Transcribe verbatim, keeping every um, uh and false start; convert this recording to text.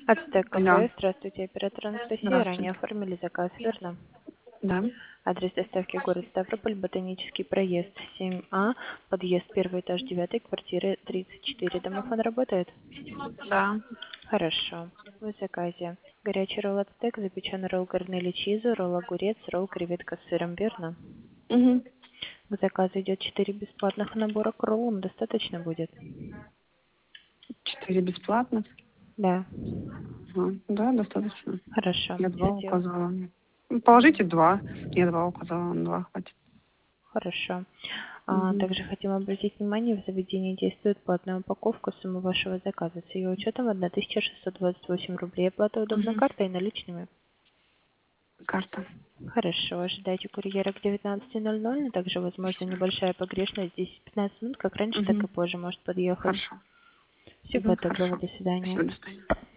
Ацтек Да, кафе. Здравствуйте, оператор Анастасия. Ранее здравствуйте. оформили заказ, верно? Да, Адрес доставки город Ставрополь, Ботанический проезд семь А, подъезд первый этаж девятый, квартира тридцать четыре. Домофон работает? да. Хорошо. В заказе горячий ролл ацтек, запеченный ролл гарнели чиза, ролл огурец, ролл креветка с сыром, верно? Угу. К заказу идет четыре бесплатных набора к роллам, достаточно будет? Четыре бесплатно. Да. Ага. Да, достаточно. Хорошо. Я два Все сделаю. указала. Ну, положите два. Я два указала, на два хватит. Хорошо. А, Угу. также хотим обратить внимание, в заведении действует платная упаковка суммы вашего заказа. С ее учетом тысяча шестьсот двадцать восемь рублей. Оплата удобна Угу. картой и наличными. Карта. Хорошо. Ожидайте курьера к девятнадцати ноль ноль. Но также возможно небольшая погрешность. десять-пятнадцать минут, как раньше, так и Угу. позже может подъехать. Хорошо. Всего Угу. доброго. Хорошо. До свидания. Спасибо, до свидания.